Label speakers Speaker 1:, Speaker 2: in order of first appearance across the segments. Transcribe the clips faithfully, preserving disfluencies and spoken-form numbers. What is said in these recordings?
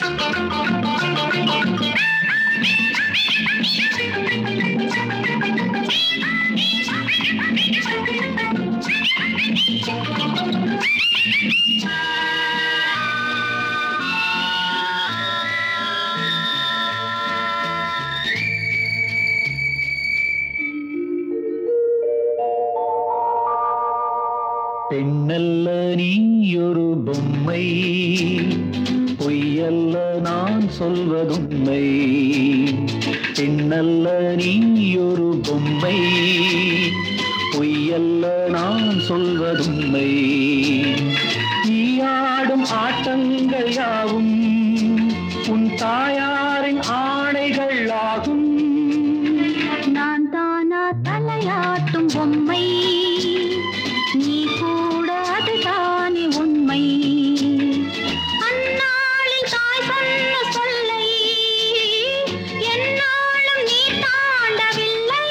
Speaker 1: பெண்ணல்ல நீயொரு பொம்மை, பொய்யல்ல நான் சொல்வதுண்மை. பெண்ணல்ல நீயொரு பொம்மை, பொய்யல்ல நான் சொல்வதுண்மை. நீ ஆடும் ஆட்டங்கள் யாவும் உன் தாயாரின் ஆணைகள் ஆகும்.
Speaker 2: நான் தானா தலையாட்டும் பொம்மை, நீ கூட அதுதானே உண்மை. அந்நாளில் தாய் சொன்ன சொல்லை என்னாலும் நீ தாண்டவில்லை.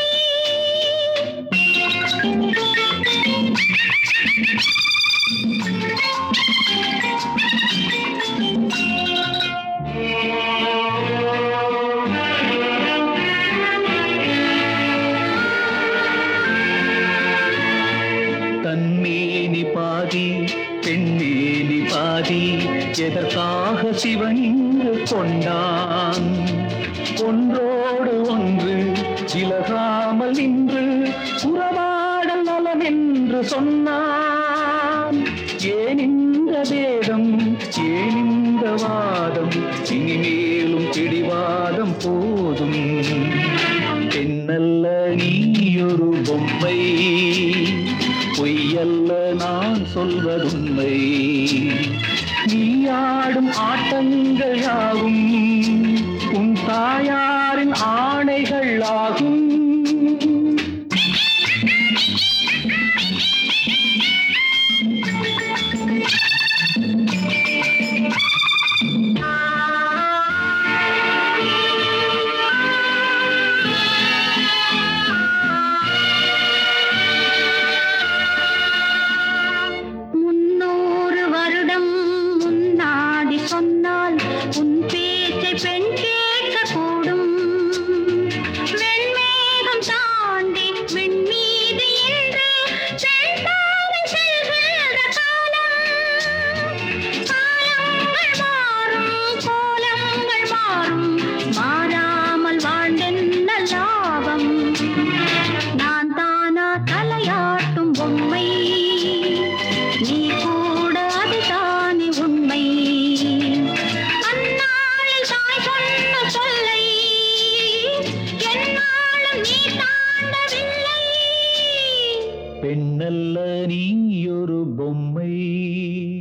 Speaker 1: தன்மேனி பாதி பெண்மேனி பாதி, எதற்காக சிவன் இங்கு கொண்டான்? ஒன்றோடு ஒன்று விலகாமல் நின்று உறவாடல் நலம் என்று சொன்னான். ஏன் இந்த வேதம், ஏன் இந்த வாதம், இனிமேலும் பிடிவாதம் போதும். பெண்ணல்ல நீயொரு பொம்மை, பொய்யல்ல நான் சொல்வதுண்மை. நீ ஆடும் ஆட்டங்கள் யாவும் உன் தாயாரின் ஆணைகள் ஆகும்.
Speaker 2: சொன்னால் உன் பேச்சை பெண் கேட்க கூடும். வெண்மேகம் தாண்டி விண்மீது என்று செந்தாவை செல்கின்ற காலம். காலங்கள் மாறும், கோலங்கள் மாறும், மாறாமல் வாழ்ந்தென்ன லாபம். நான் தானா தலையாட்டும் பொம்மை, நீ கூட அதுதானே உண்மை.
Speaker 1: பெண்ணல்ல நீயொரு பொம்மை.